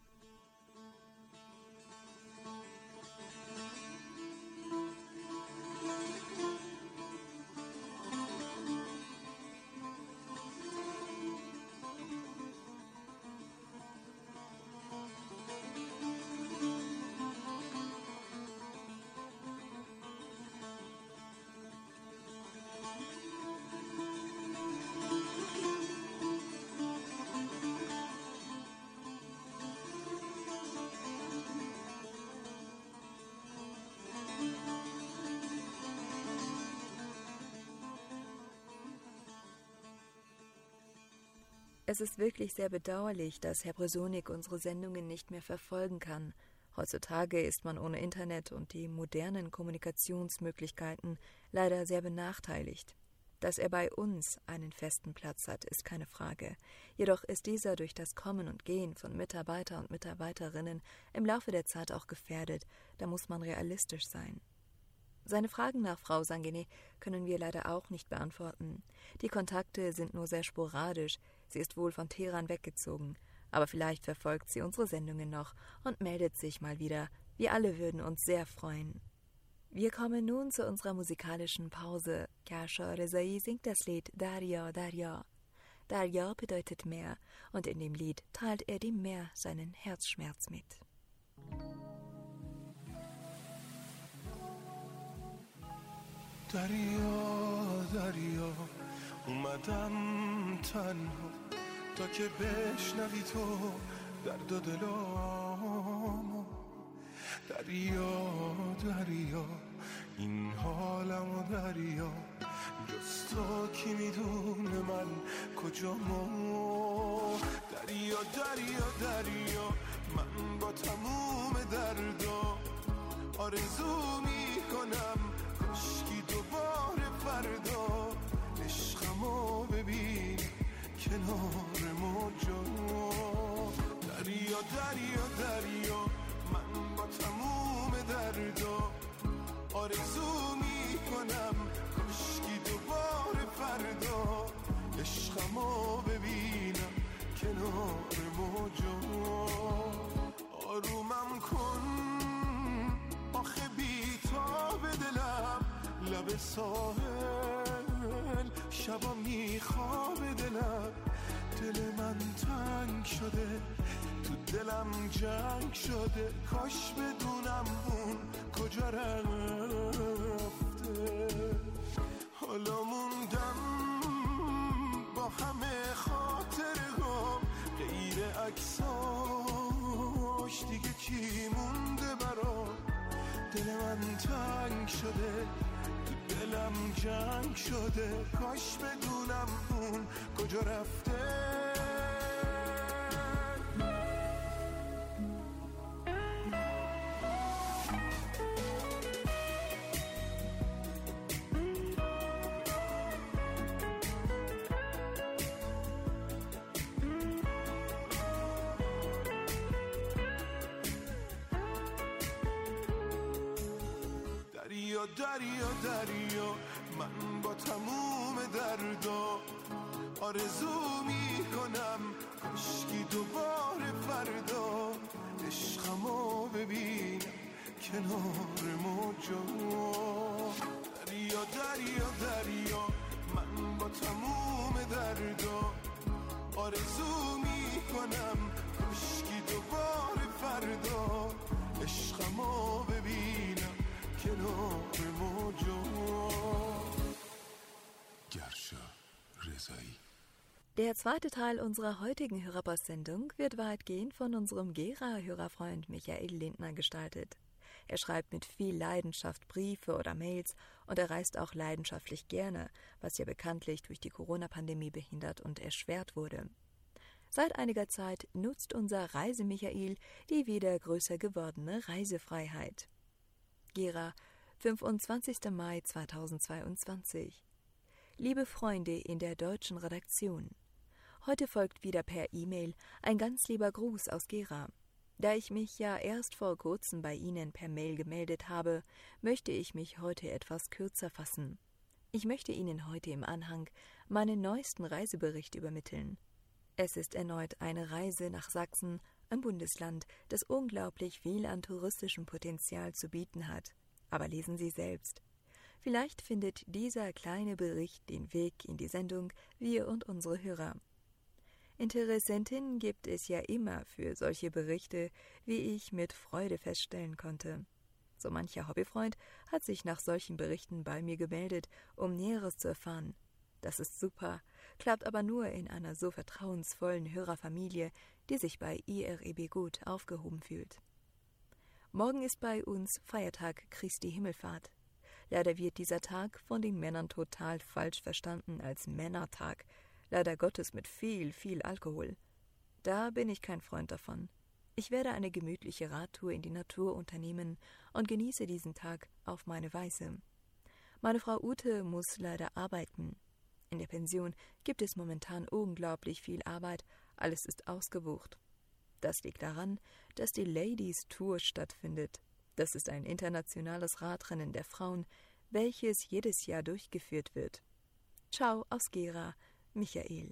Es ist wirklich sehr bedauerlich, dass Herr Przewonik unsere Sendungen nicht mehr verfolgen kann. Heutzutage ist man ohne Internet und die modernen Kommunikationsmöglichkeiten leider sehr benachteiligt. Dass er bei uns einen festen Platz hat, ist keine Frage. Jedoch ist dieser durch das Kommen und Gehen von Mitarbeiter und Mitarbeiterinnen im Laufe der Zeit auch gefährdet. Da muss man realistisch sein. Seine Fragen nach Frau Sangenay können wir leider auch nicht beantworten. Die Kontakte sind nur sehr sporadisch. Sie ist wohl von Teheran weggezogen. Aber vielleicht verfolgt sie unsere Sendungen noch und meldet sich mal wieder. Wir alle würden uns sehr freuen. Wir kommen nun zu unserer musikalischen Pause. Kasha Rezai singt das Lied Darya, Darya. Darya bedeutet Meer, und in dem Lied teilt er dem Meer seinen Herzschmerz mit. دریا دریا اومدم تنها تا که بشنوی تو درد و دلامو دریا دریا این حالمو دریا جز تو کی میدونه من کجامو دریا دریا دریا من با تموم دردا آرزو میکنم کشکی دوباره فردا عشقمو ببین کنار موجا دریا دریا دریا من با تموم دردا آرزو میکنم کشکی دوباره فردا عشقمو ببینم کنار موجا آرومم کن آخه بی‌تاب دلم لب ساحل شبا میخواب دلم دل من تنگ شده تو دلم جنگ شده کاش بدونم اون کجا رفته حالا موندم با همه خاطرهام غیر عکسام کاش دیگه کی مونده برا دل من تنگ شده تو دلم جنگ شده کاش بدونم اون کجا رفته دریا دریا من با تموم دردا آرزو میکنم کاشکی دوباره فردا عشقمو ببینم کنار موجا دریا دریا دریا من با تموم دردا آرزو میکنم کاشکی دوباره فردا عشقمو ببینم کنار موجا Gersha Rezai. Der zweite Teil unserer heutigen Hörerpost-Sendung wird weitgehend von unserem Gera-Hörerfreund Michael Lindner gestaltet. Er schreibt mit viel Leidenschaft Briefe oder Mails und er reist auch leidenschaftlich gerne, was ja bekanntlich durch die Corona-Pandemie behindert und erschwert wurde. Seit einiger Zeit nutzt unser Reise-Michael die wieder größer gewordene Reisefreiheit. Gera, 25. Mai 2022. Liebe Freunde in der deutschen Redaktion, heute folgt wieder per E-Mail ein ganz lieber Gruß aus Gera. Da ich mich ja erst vor kurzem bei Ihnen per Mail gemeldet habe, möchte ich mich heute etwas kürzer fassen. Ich möchte Ihnen heute im Anhang meinen neuesten Reisebericht übermitteln. Es ist erneut eine Reise nach Sachsen, ein Bundesland, das unglaublich viel an touristischem Potenzial zu bieten hat. Aber lesen Sie selbst. Vielleicht findet dieser kleine Bericht den Weg in die Sendung Wir und unsere Hörer. Interessentinnen gibt es ja immer für solche Berichte, wie ich mit Freude feststellen konnte. So mancher Hobbyfreund hat sich nach solchen Berichten bei mir gemeldet, um Näheres zu erfahren. Das ist super, klappt aber nur in einer so vertrauensvollen Hörerfamilie, die sich bei IREB gut aufgehoben fühlt. Morgen ist bei uns Feiertag Christi Himmelfahrt. Leider wird dieser Tag von den Männern total falsch verstanden als Männertag, leider Gottes mit viel, viel Alkohol. Da bin ich kein Freund davon. Ich werde eine gemütliche Radtour in die Natur unternehmen und genieße diesen Tag auf meine Weise. Meine Frau Ute muss leider arbeiten. In der Pension gibt es momentan unglaublich viel Arbeit, alles ist ausgebucht. Das liegt daran, dass die Ladies Tour stattfindet. Das ist ein internationales Radrennen der Frauen, welches jedes Jahr durchgeführt wird. Ciao aus Gera, Michael.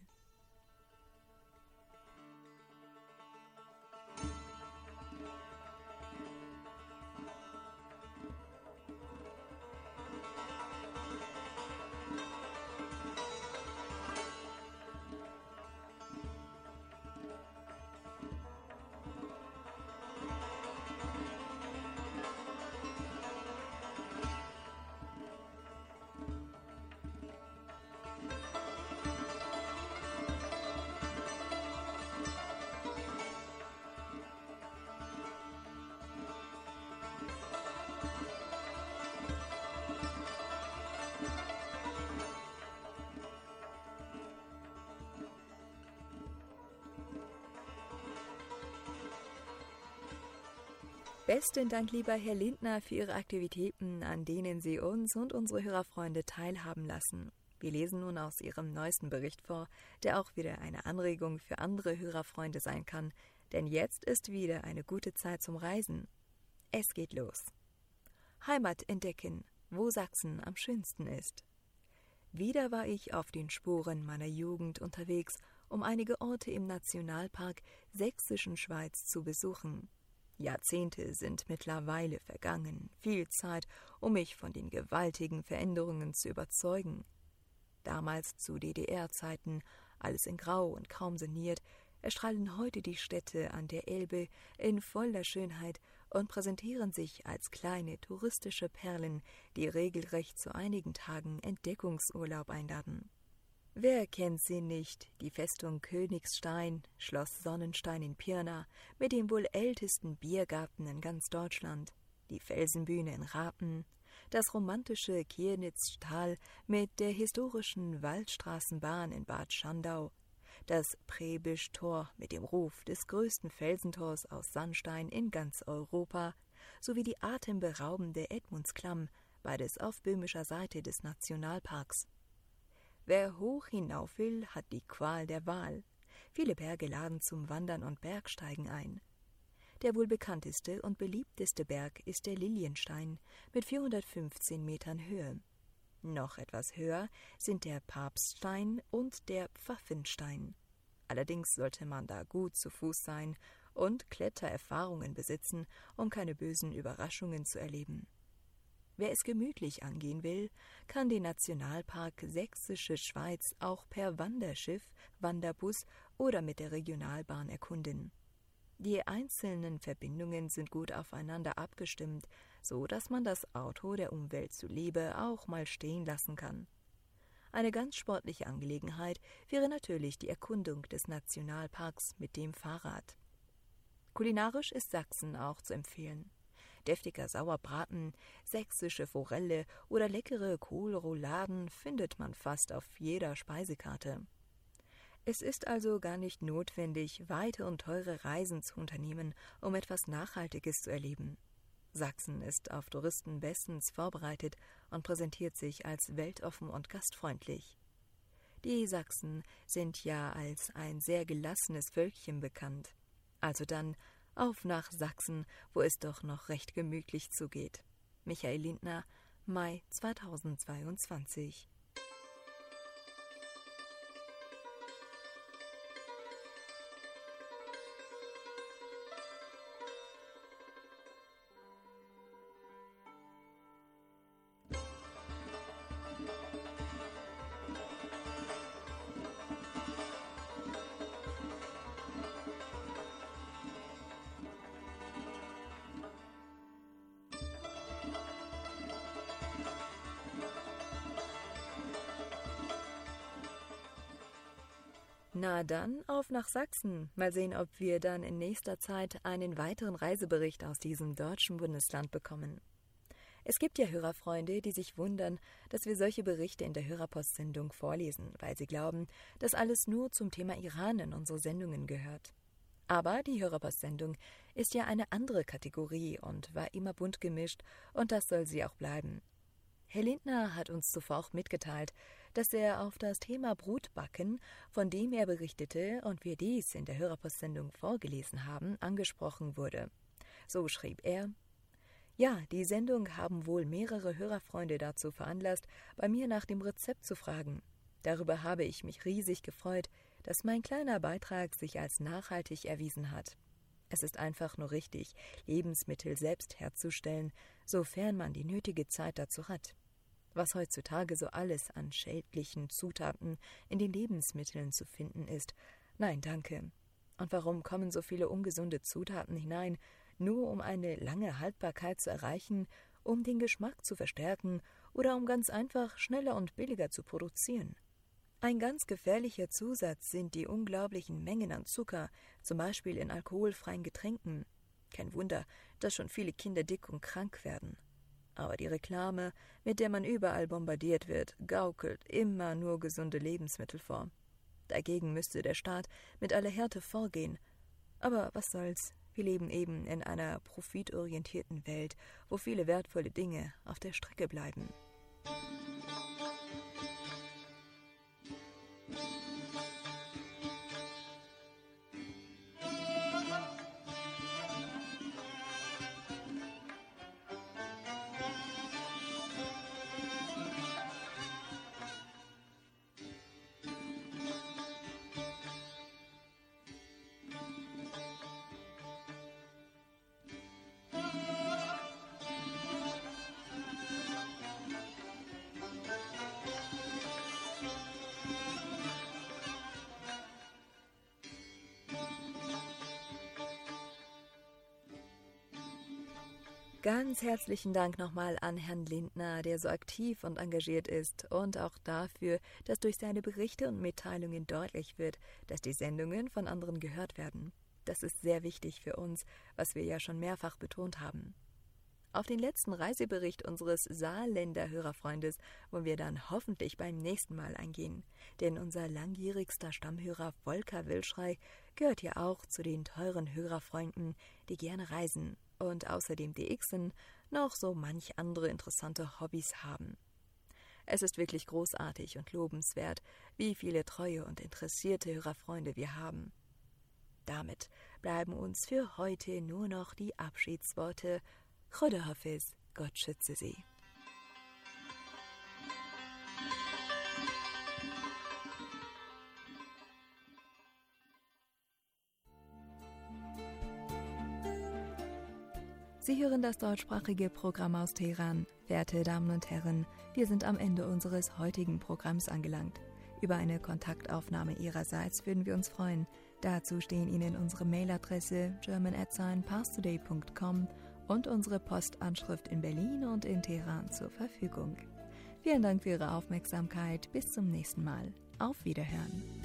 Besten Dank, lieber Herr Lindner, für Ihre Aktivitäten, an denen Sie uns und unsere Hörerfreunde teilhaben lassen. Wir lesen nun aus Ihrem neuesten Bericht vor, der auch wieder eine Anregung für andere Hörerfreunde sein kann, denn jetzt ist wieder eine gute Zeit zum Reisen. Es geht los. Heimat entdecken, wo Sachsen am schönsten ist. Wieder war ich auf den Spuren meiner Jugend unterwegs, um einige Orte im Nationalpark Sächsischen Schweiz zu besuchen. Jahrzehnte sind mittlerweile vergangen, viel Zeit, um mich von den gewaltigen Veränderungen zu überzeugen. Damals zu DDR-Zeiten, alles in Grau und kaum saniert, erstrahlen heute die Städte an der Elbe in voller Schönheit und präsentieren sich als kleine touristische Perlen, die regelrecht zu einigen Tagen Entdeckungsurlaub einladen. Wer kennt sie nicht, die Festung Königstein, Schloss Sonnenstein in Pirna, mit dem wohl ältesten Biergarten in ganz Deutschland, die Felsenbühne in Rapen, das romantische Kienitztal mit der historischen Waldstraßenbahn in Bad Schandau, das Prebisch-Tor mit dem Ruf des größten Felsentors aus Sandstein in ganz Europa, sowie die atemberaubende Edmundsklamm, beides auf böhmischer Seite des Nationalparks. Wer hoch hinauf will, hat die Qual der Wahl. Viele Berge laden zum Wandern und Bergsteigen ein. Der wohl bekannteste und beliebteste Berg ist der Lilienstein mit 415 Metern Höhe. Noch etwas höher sind der Papststein und der Pfaffenstein. Allerdings sollte man da gut zu Fuß sein und Klettererfahrungen besitzen, um keine bösen Überraschungen zu erleben. Wer es gemütlich angehen will, kann den Nationalpark Sächsische Schweiz auch per Wanderschiff, Wanderbus oder mit der Regionalbahn erkunden. Die einzelnen Verbindungen sind gut aufeinander abgestimmt, so dass man das Auto der Umwelt zuliebe auch mal stehen lassen kann. Eine ganz sportliche Angelegenheit wäre natürlich die Erkundung des Nationalparks mit dem Fahrrad. Kulinarisch ist Sachsen auch zu empfehlen. Deftiger Sauerbraten, sächsische Forelle oder leckere Kohlrouladen findet man fast auf jeder Speisekarte. Es ist also gar nicht notwendig, weite und teure Reisen zu unternehmen, um etwas Nachhaltiges zu erleben. Sachsen ist auf Touristen bestens vorbereitet und präsentiert sich als weltoffen und gastfreundlich. Die Sachsen sind ja als ein sehr gelassenes Völkchen bekannt. Also dann auf nach Sachsen, wo es doch noch recht gemütlich zugeht. Michael Lindner, Mai 2022. Na dann, auf nach Sachsen. Mal sehen, ob wir dann in nächster Zeit einen weiteren Reisebericht aus diesem deutschen Bundesland bekommen. Es gibt ja Hörerfreunde, die sich wundern, dass wir solche Berichte in der Hörerpost-Sendung vorlesen, weil sie glauben, dass alles nur zum Thema Iran in unsere Sendungen gehört. Aber die Hörerpost-Sendung ist ja eine andere Kategorie und war immer bunt gemischt, und das soll sie auch bleiben. Herr Lindner hat uns zuvor auch mitgeteilt, dass er auf das Thema Brotbacken, von dem er berichtete und wir dies in der Hörerpost-Sendung vorgelesen haben, angesprochen wurde. So schrieb er: Ja, die Sendung haben wohl mehrere Hörerfreunde dazu veranlasst, bei mir nach dem Rezept zu fragen. Darüber habe ich mich riesig gefreut, dass mein kleiner Beitrag sich als nachhaltig erwiesen hat. Es ist einfach nur richtig, Lebensmittel selbst herzustellen, sofern man die nötige Zeit dazu hat. Was heutzutage so alles an schädlichen Zutaten in den Lebensmitteln zu finden ist, nein, danke. Und warum kommen so viele ungesunde Zutaten hinein, nur um eine lange Haltbarkeit zu erreichen, um den Geschmack zu verstärken oder um ganz einfach schneller und billiger zu produzieren? Ein ganz gefährlicher Zusatz sind die unglaublichen Mengen an Zucker, zum Beispiel in alkoholfreien Getränken. Kein Wunder, dass schon viele Kinder dick und krank werden. Aber die Reklame, mit der man überall bombardiert wird, gaukelt immer nur gesunde Lebensmittel vor. Dagegen müsste der Staat mit aller Härte vorgehen. Aber was soll's? Wir leben eben in einer profitorientierten Welt, wo viele wertvolle Dinge auf der Strecke bleiben. Ganz herzlichen Dank nochmal an Herrn Lindner, der so aktiv und engagiert ist, und auch dafür, dass durch seine Berichte und Mitteilungen deutlich wird, dass die Sendungen von anderen gehört werden. Das ist sehr wichtig für uns, was wir ja schon mehrfach betont haben. Auf den letzten Reisebericht unseres Saarländer Hörerfreundes wollen wir dann hoffentlich beim nächsten Mal eingehen. Denn unser langjährigster Stammhörer Volker Wilschrei gehört ja auch zu den teuren Hörerfreunden, die gerne reisen und außerdem DXen noch so manch andere interessante Hobbys haben. Es ist wirklich großartig und lobenswert, wie viele treue und interessierte Hörerfreunde wir haben. Damit bleiben uns für heute nur noch die Abschiedsworte. Choda Hafiz, Gott schütze Sie. Sie hören das deutschsprachige Programm aus Teheran. Werte Damen und Herren, wir sind am Ende unseres heutigen Programms angelangt. Über eine Kontaktaufnahme Ihrerseits würden wir uns freuen. Dazu stehen Ihnen unsere Mailadresse german@parstoday.com und unsere Postanschrift in Berlin und in Teheran zur Verfügung. Vielen Dank für Ihre Aufmerksamkeit. Bis zum nächsten Mal. Auf Wiederhören.